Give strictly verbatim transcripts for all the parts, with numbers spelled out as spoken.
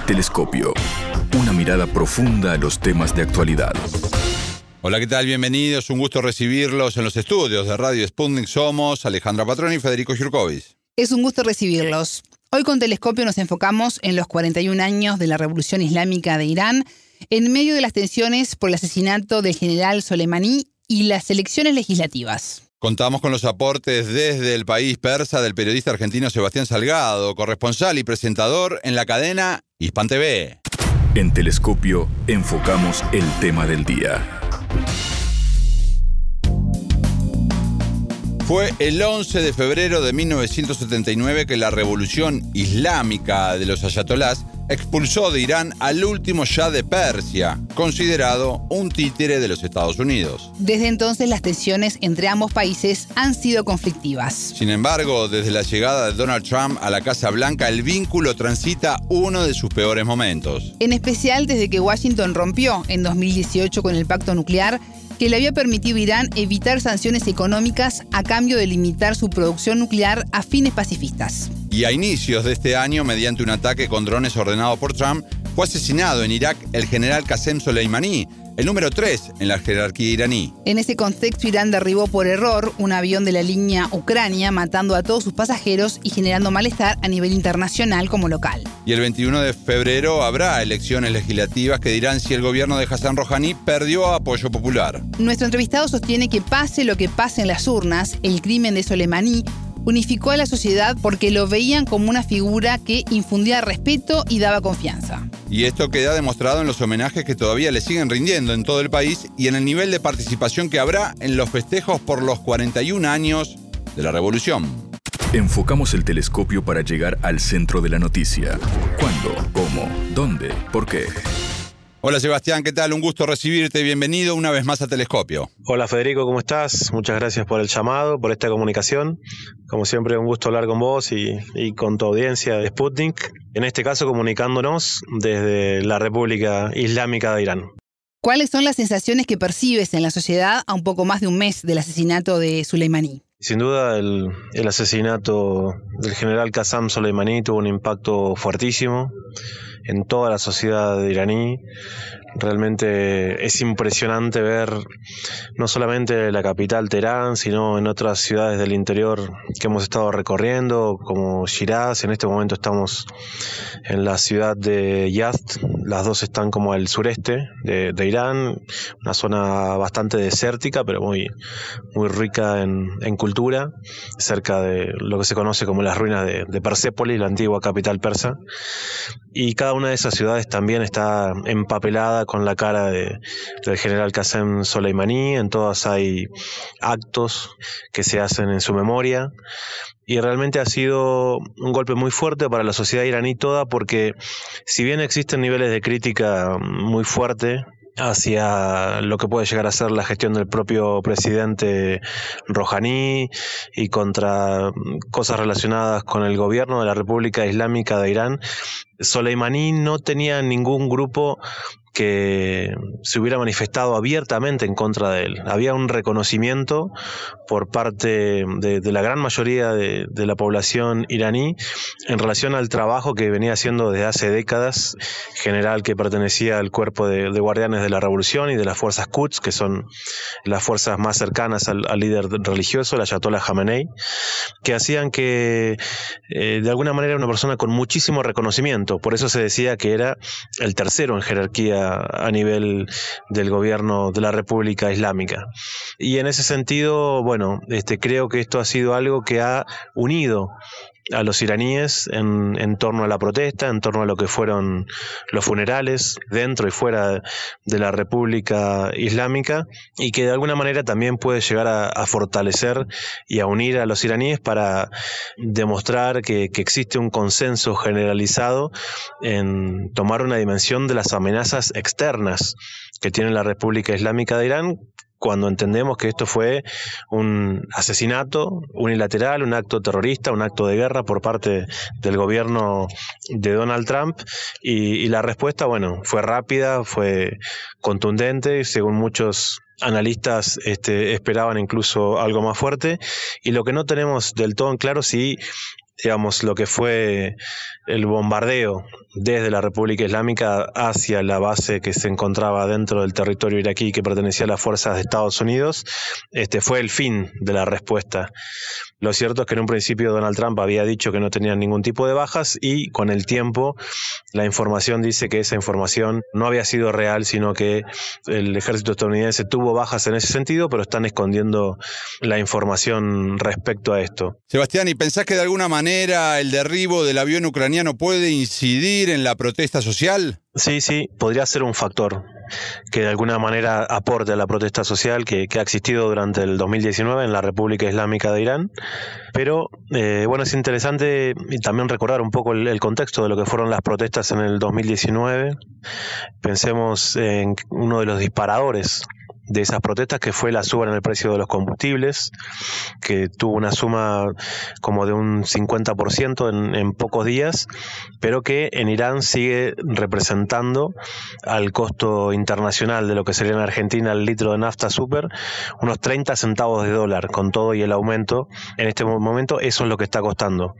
Telescopio. Una mirada profunda a los temas de actualidad. Hola, ¿qué tal? Bienvenidos. Un gusto recibirlos en los estudios de Radio Sputnik. Somos Alejandra Patroni y Federico Jurkovic. Es un gusto recibirlos. Hoy con Telescopio nos enfocamos en los cuarenta y un años de la Revolución Islámica de Irán, en medio de las tensiones por el asesinato del general Soleimani y las elecciones legislativas. Contamos con los aportes desde el país persa del periodista argentino Sebastián Salgado, corresponsal y presentador en la cadena Hispan T V. En Telescopio enfocamos el tema del día. Fue el once de febrero de mil novecientos setenta y nueve que la revolución islámica de los ayatolás expulsó de Irán al último Shah de Persia, considerado un títere de los Estados Unidos. Desde entonces las tensiones entre ambos países han sido conflictivas. Sin embargo, desde la llegada de Donald Trump a la Casa Blanca, el vínculo transita uno de sus peores momentos. En especial desde que Washington rompió en dos mil dieciocho con el pacto nuclear que le había permitido a Irán evitar sanciones económicas a cambio de limitar su producción nuclear a fines pacifistas. Y a inicios de este año, mediante un ataque con drones ordenado por Trump, fue asesinado en Irak el general Qasem Soleimani, el número tres en la jerarquía iraní. En ese contexto, Irán derribó por error un avión de la línea Ucrania, matando a todos sus pasajeros y generando malestar a nivel internacional como local. Y el veintiuno de febrero habrá elecciones legislativas que dirán si el gobierno de Hassan Rouhani perdió apoyo popular. Nuestro entrevistado sostiene que pase lo que pase en las urnas, el crimen de Soleimani unificó a la sociedad porque lo veían como una figura que infundía respeto y daba confianza. Y esto queda demostrado en los homenajes que todavía le siguen rindiendo en todo el país y en el nivel de participación que habrá en los festejos por los cuarenta y un años de la revolución. Enfocamos el telescopio para llegar al centro de la noticia. ¿Cuándo? ¿Cómo? ¿Dónde? ¿Por qué? Hola Sebastián, ¿qué tal? Un gusto recibirte. Bienvenido una vez más a Telescopio. Hola Federico, ¿cómo estás? Muchas gracias por el llamado, por esta comunicación. Como siempre, un gusto hablar con vos y, y con tu audiencia de Sputnik. En este caso, comunicándonos desde la República Islámica de Irán. ¿Cuáles son las sensaciones que percibes en la sociedad a un poco más de un mes del asesinato de Soleimani? Sin duda, el, el asesinato del general Qasem Soleimani tuvo un impacto fuertísimo en toda la sociedad iraní. Realmente es impresionante ver no solamente la capital Teherán, sino en otras ciudades del interior que hemos estado recorriendo, como Shiraz. En este momento estamos en la ciudad de Yazd. Las dos están como al sureste de, de Irán, una zona bastante desértica, pero muy, muy rica en, en cultura, cerca de lo que se conoce como las ruinas de, de Persépolis, la antigua capital persa. Y cada una de esas ciudades también está empapelada con la cara de, del general Qasem Soleimani. En todas hay actos que se hacen en su memoria. Y realmente ha sido un golpe muy fuerte para la sociedad iraní toda, porque si bien existen niveles de crítica muy fuerte hacia lo que puede llegar a ser la gestión del propio presidente Rouhani y contra cosas relacionadas con el gobierno de la República Islámica de Irán, Soleimani no tenía ningún grupo que se hubiera manifestado abiertamente en contra de él. Había un reconocimiento por parte de, de la gran mayoría de, de la población iraní en relación al trabajo que venía haciendo desde hace décadas, general que pertenecía al cuerpo de, de guardianes de la revolución y de las fuerzas Quds, que son las fuerzas más cercanas al, al líder religioso, el Ayatollah Khamenei, que hacían que eh, de alguna manera era una persona con muchísimo reconocimiento. Por eso se decía que era el tercero en jerarquía a nivel del gobierno de la República Islámica. Y en ese sentido, bueno, este, creo que esto ha sido algo que ha unido a los iraníes en, en torno a la protesta, en torno a lo que fueron los funerales dentro y fuera de la República Islámica, y que de alguna manera también puede llegar a, a fortalecer y a unir a los iraníes para demostrar que, que existe un consenso generalizado en tomar una dimensión de las amenazas externas que tiene la República Islámica de Irán, cuando entendemos que esto fue un asesinato unilateral, un acto terrorista, un acto de guerra por parte del gobierno de Donald Trump, y, y la respuesta, bueno, fue rápida, fue contundente, según muchos analistas este, esperaban incluso algo más fuerte, y lo que no tenemos del todo en claro si digamos, lo que fue el bombardeo desde la República Islámica hacia la base que se encontraba dentro del territorio iraquí que pertenecía a las fuerzas de Estados Unidos, este fue el fin de la respuesta. Lo cierto es que en un principio Donald Trump había dicho que no tenían ningún tipo de bajas y con el tiempo la información dice que esa información no había sido real, sino que el ejército estadounidense tuvo bajas en ese sentido, pero están escondiendo la información respecto a esto. Sebastián, ¿y pensás que de alguna manera el derribo del avión ucraniano puede incidir en la protesta social? Sí, sí, podría ser un factor que de alguna manera aporte a la protesta social que, que ha existido durante el dos mil diecinueve en la República Islámica de Irán. Pero, eh, bueno, es interesante también recordar un poco el, el contexto de lo que fueron las protestas en el dos mil diecinueve. Pensemos en uno de los disparadores de esas protestas, que fue la suba en el precio de los combustibles, que tuvo una suma como de un cincuenta por ciento en, en pocos días, pero que en Irán sigue representando al costo internacional de lo que sería en Argentina el litro de nafta super, unos treinta centavos de dólar, con todo y el aumento. En este momento eso es lo que está costando.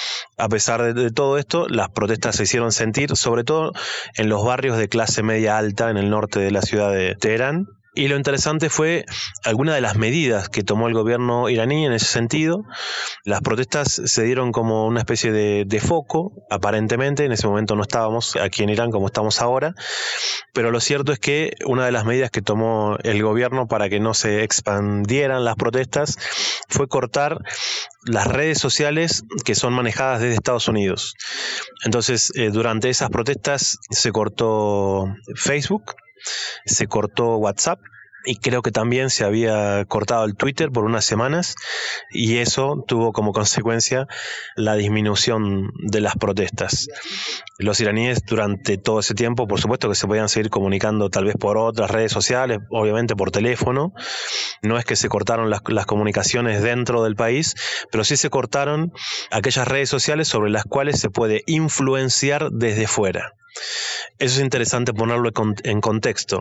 A pesar de, de todo esto, las protestas se hicieron sentir, sobre todo en los barrios de clase media alta en el norte de la ciudad de Teherán. Y lo interesante fue alguna de las medidas que tomó el gobierno iraní en ese sentido. Las protestas se dieron como una especie de, de foco, aparentemente. En ese momento no estábamos aquí en Irán como estamos ahora. Pero lo cierto es que una de las medidas que tomó el gobierno para que no se expandieran las protestas fue cortar las redes sociales que son manejadas desde Estados Unidos. Entonces, eh, durante esas protestas se cortó Facebook, se cortó WhatsApp y creo que también se había cortado el Twitter por unas semanas, y eso tuvo como consecuencia la disminución de las protestas. Los iraníes durante todo ese tiempo, por supuesto que se podían seguir comunicando tal vez por otras redes sociales, obviamente por teléfono. No es que se cortaron las, las comunicaciones dentro del país, pero sí se cortaron aquellas redes sociales sobre las cuales se puede influenciar desde fuera. Eso es interesante ponerlo en contexto,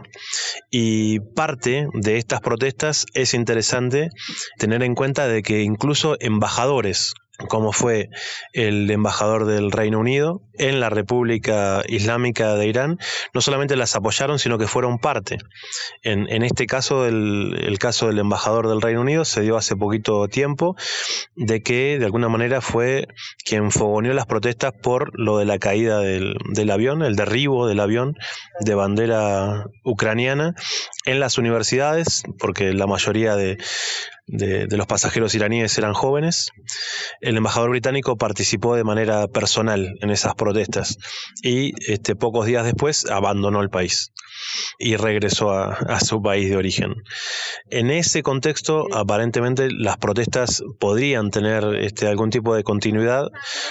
y parte de estas protestas es interesante tener en cuenta de que incluso embajadores, como fue el embajador del Reino Unido en la República Islámica de Irán, no solamente las apoyaron, sino que fueron parte. En, en este caso, el, el caso del embajador del Reino Unido se dio hace poquito tiempo, de que de alguna manera fue quien fogoneó las protestas por lo de la caída del, del avión, el derribo del avión de bandera ucraniana en las universidades, porque la mayoría de De, de los pasajeros iraníes eran jóvenes. El embajador británico participó de manera personal en esas protestas y este, pocos días después abandonó el país y regresó a, a su país de origen. En ese contexto, aparentemente, las protestas podrían tener este, algún tipo de continuidad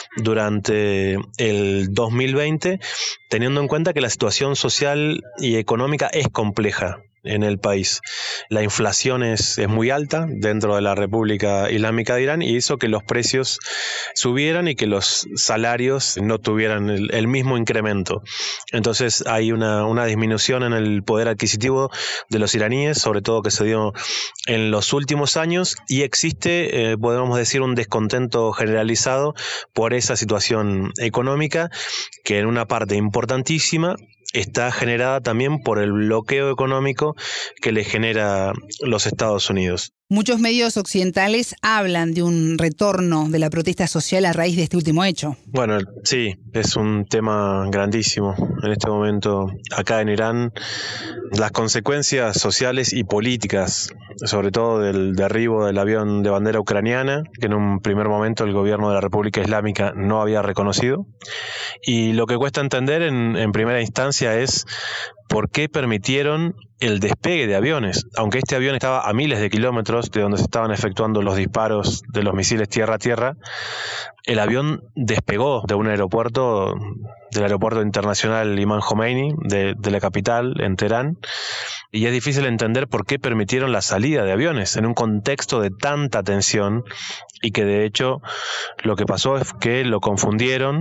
durante el dos mil veinte, teniendo en cuenta que la situación social y económica es compleja en el país. La inflación es, es muy alta dentro de la República Islámica de Irán, y hizo que los precios subieran y que los salarios no tuvieran el, el mismo incremento. Entonces hay una, una disminución en el poder adquisitivo de los iraníes, sobre todo que se dio en los últimos años, y existe, eh, podemos decir, un descontento generalizado por esa situación económica, que en una parte importantísima está generada también por el bloqueo económico que le genera los Estados Unidos. Muchos medios occidentales hablan de un retorno de la protesta social a raíz de este último hecho. Bueno, sí, es un tema grandísimo. En este momento, acá en Irán, las consecuencias sociales y políticas, sobre todo del derribo del avión de bandera ucraniana, que en un primer momento el gobierno de la República Islámica no había reconocido. Y lo que cuesta entender en, en primera instancia es por qué permitieron el despegue de aviones. Aunque este avión estaba a miles de kilómetros de donde se estaban efectuando los disparos de los misiles tierra-tierra, el avión despegó de un aeropuerto, del aeropuerto internacional Imam Khomeini, de, de la capital, en Teherán, y es difícil entender por qué permitieron la salida de aviones en un contexto de tanta tensión, y que de hecho lo que pasó es que lo confundieron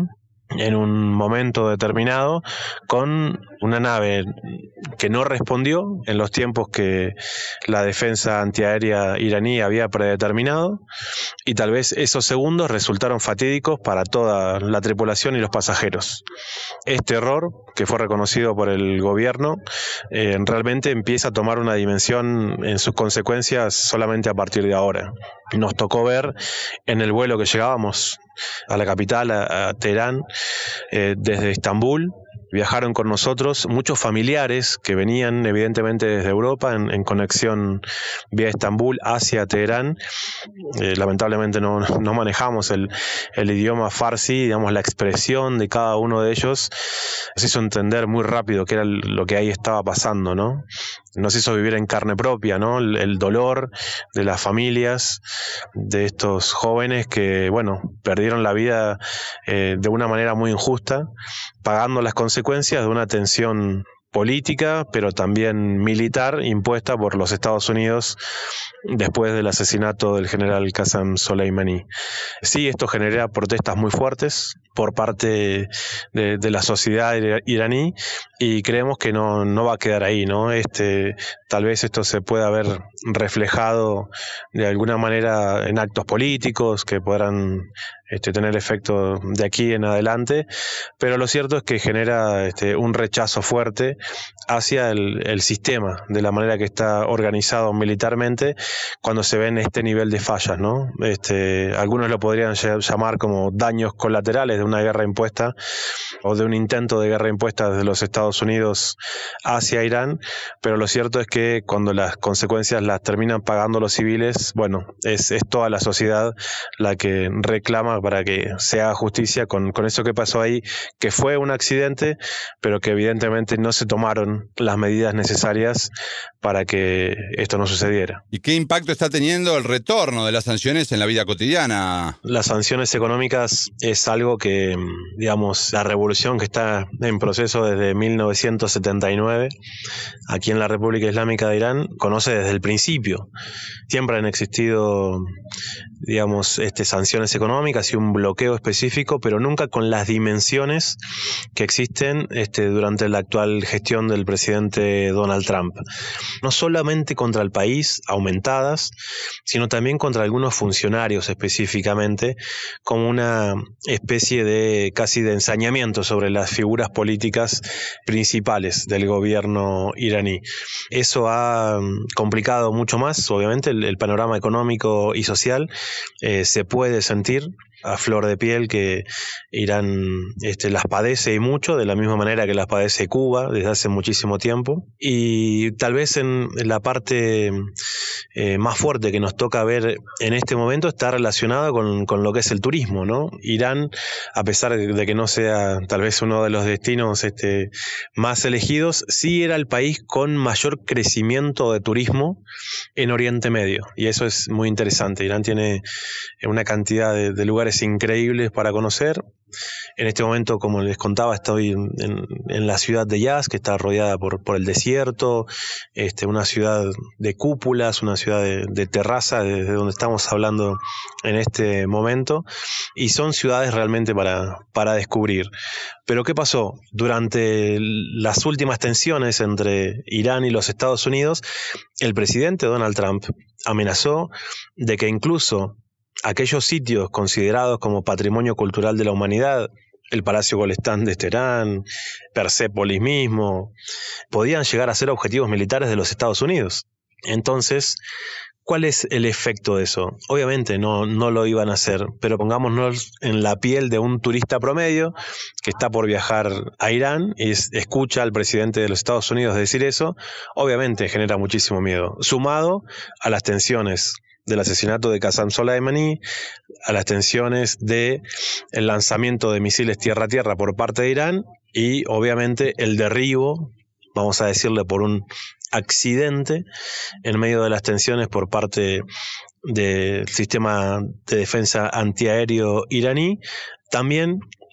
en un momento determinado con una nave que no respondió en los tiempos que la defensa antiaérea iraní había predeterminado, y tal vez esos segundos resultaron fatídicos para toda la tripulación y los pasajeros. Este error, que fue reconocido por el gobierno, eh, realmente empieza a tomar una dimensión en sus consecuencias solamente a partir de ahora. Nos tocó ver en el vuelo que llegábamos a la capital, a, a Teherán, eh, desde Estambul. Viajaron con nosotros muchos familiares que venían evidentemente desde Europa en, en conexión vía Estambul hacia Teherán. Eh, lamentablemente no, no manejamos el, el idioma farsi, digamos, la expresión de cada uno de ellos nos hizo entender muy rápido qué era lo que ahí estaba pasando, ¿no? Nos hizo vivir en carne propia, ¿no? El, el dolor de las familias de estos jóvenes que, bueno, perdieron la vida eh, de una manera muy injusta, pagando las consecuencias de una tensión política, pero también militar, impuesta por los Estados Unidos después del asesinato del general Qasem Soleimani. Sí, esto genera protestas muy fuertes por parte de, de la sociedad iraní, y creemos que no, no va a quedar ahí, ¿no? Este, tal vez esto se pueda ver reflejado de alguna manera en actos políticos que podrán este, tener efecto de aquí en adelante, pero lo cierto es que genera este, un rechazo fuerte hacia el, el sistema, de la manera que está organizado militarmente, cuando se ven este nivel de fallas, ¿no? Este, algunos lo podrían llamar como daños colaterales de una guerra impuesta o de un intento de guerra impuesta desde los Estados Unidos hacia Irán, pero lo cierto es que cuando las consecuencias las terminan pagando los civiles, bueno, es, es toda la sociedad la que reclama para que se haga justicia con, con eso que pasó ahí, que fue un accidente, pero que evidentemente no se tomaron las medidas necesarias para que esto no sucediera. ¿Y qué impacto está teniendo el retorno de las sanciones en la vida cotidiana? Las sanciones económicas es algo que, digamos, la revolución que está en proceso desde mil novecientos setenta y nueve aquí en la República Islámica de Irán conoce desde el principio. Siempre han existido, digamos, este, sanciones económicas y un bloqueo específico, pero nunca con las dimensiones que existen este, durante la actual gestión del presidente Donald Trump. No solamente contra el país, aumentadas, sino también contra algunos funcionarios específicamente, como una especie de casi de ensañamiento sobre las figuras políticas principales del gobierno iraní. Eso ha complicado mucho más, obviamente, el, el panorama económico y social. Eh, se puede sentir a flor de piel que Irán este, las padece y mucho, de la misma manera que las padece Cuba desde hace muchísimo tiempo. Y tal vez en, en la parte eh, más fuerte que nos toca ver en este momento está relacionada con, con lo que es el turismo, ¿no? Irán, a pesar de que no sea tal vez uno de los destinos este, más elegidos, sí era el país con mayor crecimiento de turismo en Oriente Medio, y eso es muy interesante. Irán tiene una cantidad de, de lugares increíbles para conocer. En este momento, como les contaba, estoy en, en, en la ciudad de Yazd, que está rodeada por, por el desierto, este, una ciudad de cúpulas, una ciudad de, de terraza, desde donde estamos hablando en este momento, y son ciudades realmente para, para descubrir. Pero ¿qué pasó? Durante las últimas tensiones entre Irán y los Estados Unidos, el presidente Donald Trump amenazó de que incluso aquellos sitios considerados como patrimonio cultural de la humanidad, el Palacio Golestán de Teherán, Persépolis mismo, podían llegar a ser objetivos militares de los Estados Unidos. Entonces, ¿cuál es el efecto de eso? Obviamente no, no lo iban a hacer, pero pongámonos en la piel de un turista promedio que está por viajar a Irán y es, escucha al presidente de los Estados Unidos decir eso, obviamente genera muchísimo miedo, sumado a las tensiones del asesinato de Qasem Soleimani, a las tensiones del lanzamiento de misiles tierra-tierra por parte de Irán y obviamente el derribo, vamos a decirle por un accidente, en medio de las tensiones por parte del sistema de defensa antiaéreo iraní, también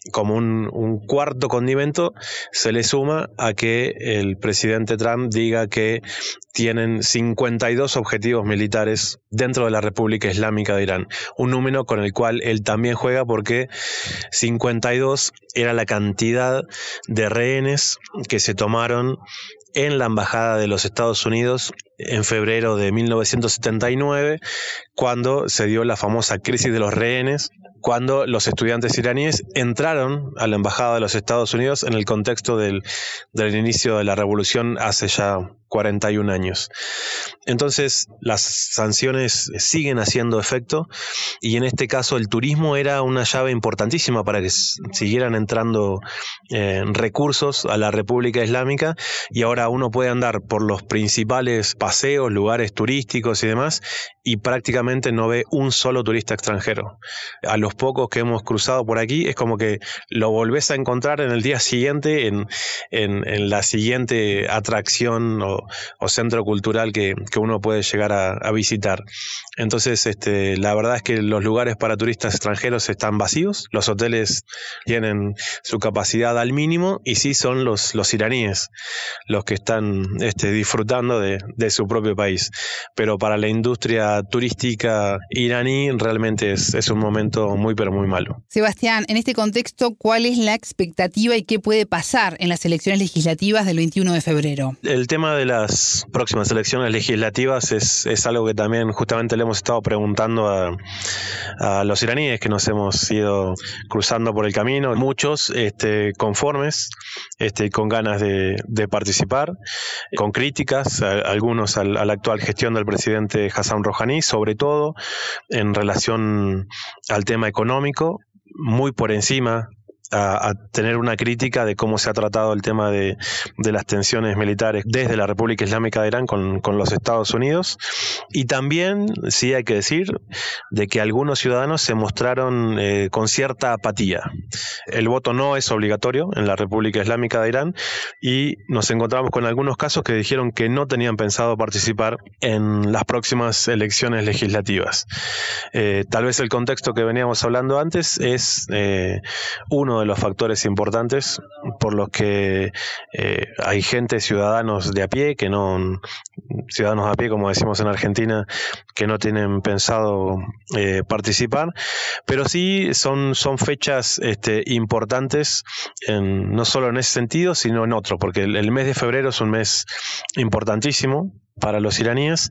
como un, un cuarto condimento, se le suma a que el presidente Trump diga que tienen cincuenta y dos objetivos militares dentro de la República Islámica de Irán. Un número con el cual él también juega porque cincuenta y dos era la cantidad de rehenes que se tomaron en la Embajada de los Estados Unidos en febrero de mil novecientos setenta y nueve, cuando se dio la famosa crisis de los rehenes, cuando los estudiantes iraníes entraron a la Embajada de los Estados Unidos en el contexto del, del inicio de la revolución hace ya cuarenta y un años. Entonces, las sanciones siguen haciendo efecto y en este caso el turismo era una llave importantísima para que siguieran entrando eh, recursos a la República Islámica, y ahora uno puede andar por los principales paseos, lugares turísticos y demás, y prácticamente no ve un solo turista extranjero. A los pocos que hemos cruzado por aquí es como que lo volvés a encontrar en el día siguiente en, en, en la siguiente atracción o, o centro cultural que, que uno puede llegar a, a visitar. Entonces, este, la verdad es que los lugares para turistas extranjeros están vacíos, los hoteles tienen su capacidad al mínimo, y sí son los, los iraníes los que están este, disfrutando de, de su propio país. Pero para la industria turística iraní realmente es, es un momento muy pero muy malo. Sebastián, en este contexto, ¿cuál es la expectativa y qué puede pasar en las elecciones legislativas del veintiuno de febrero? El tema de las próximas elecciones legislativas es, es algo que también justamente le hemos estado preguntando a, a los iraníes que nos hemos ido cruzando por el camino, muchos este, conformes, este, con ganas de, de participar, con críticas, a, algunos a, a la actual gestión del presidente Hassan Rouhani, sobre todo en relación al tema económico, muy por encima A, a tener una crítica de cómo se ha tratado el tema de, de las tensiones militares desde la República Islámica de Irán con, con los Estados Unidos. Y también, sí hay que decir, de que algunos ciudadanos se mostraron eh, con cierta apatía. El voto no es obligatorio en la República Islámica de Irán y nos encontramos con algunos casos que dijeron que no tenían pensado participar en las próximas elecciones legislativas. Eh, tal vez el contexto que veníamos hablando antes es eh, uno de los factores importantes por los que eh, hay gente, ciudadanos de a pie, que no, ciudadanos a pie, como decimos en Argentina, que no tienen pensado eh, participar, pero sí son, son fechas este, importantes, en, no solo en ese sentido, sino en otro, porque el, el mes de febrero es un mes importantísimo para los iraníes,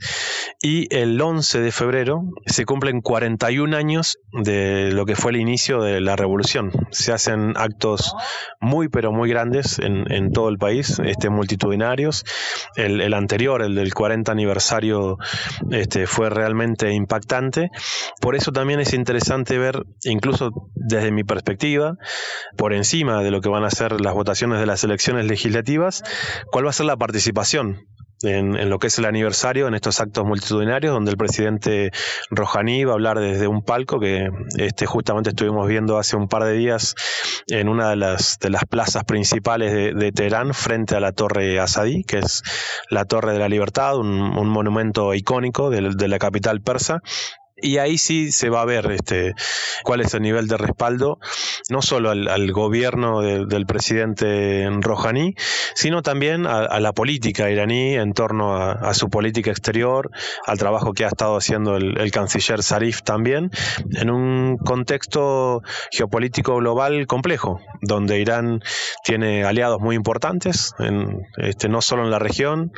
y el once de febrero se cumplen cuarenta y un años de lo que fue el inicio de la revolución. Se hacen actos muy pero muy grandes en, en todo el país, este, multitudinarios. El, el anterior, el del cuarenta aniversario, este, fue realmente impactante. Por eso también es interesante ver, incluso desde mi perspectiva, por encima de lo que van a ser las votaciones de las elecciones legislativas, cuál va a ser la participación En, en lo que es el aniversario, en estos actos multitudinarios, donde el presidente Rouhani va a hablar desde un palco que este, justamente estuvimos viendo hace un par de días en una de las, de las plazas principales de, de Teherán, frente a la Torre Asadí, que es la Torre de la Libertad, un, un monumento icónico de, de la capital persa. Y ahí sí se va a ver este, cuál es el nivel de respaldo, no solo al, al gobierno de, del presidente Rouhani, sino también a, a la política iraní en torno a, a su política exterior, al trabajo que ha estado haciendo el, el canciller Zarif también, en un contexto geopolítico global complejo, donde Irán tiene aliados muy importantes, en, este, no solo en la región,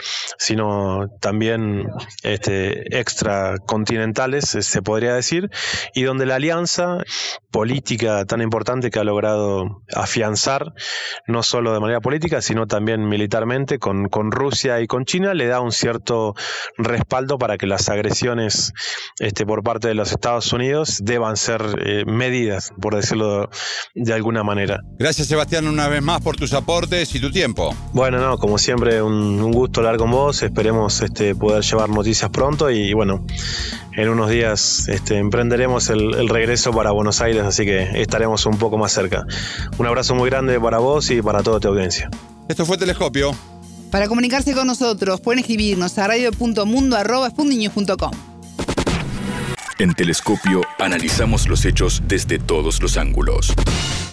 sino también este, extracontinentales, se podría decir, y donde la alianza política tan importante que ha logrado afianzar, no solo de manera política, sino también militarmente, con, con Rusia y con China, le da un cierto respaldo para que las agresiones este, por parte de los Estados Unidos deban ser eh, medidas, por decirlo de alguna manera. Gracias, Sebastián, una vez más por tus aportes y tu tiempo. Bueno, no, como siempre, un, un gusto hablar con vos. Esperemos este, poder llevar noticias pronto y, bueno, en unos días este, emprenderemos el, el regreso para Buenos Aires, así que estaremos un poco más cerca. Un abrazo muy grande para vos y para toda tu audiencia. Esto fue Telescopio. Para comunicarse con nosotros pueden escribirnos a radio punto mundo arroba sputnik news punto com. En Telescopio analizamos los hechos desde todos los ángulos.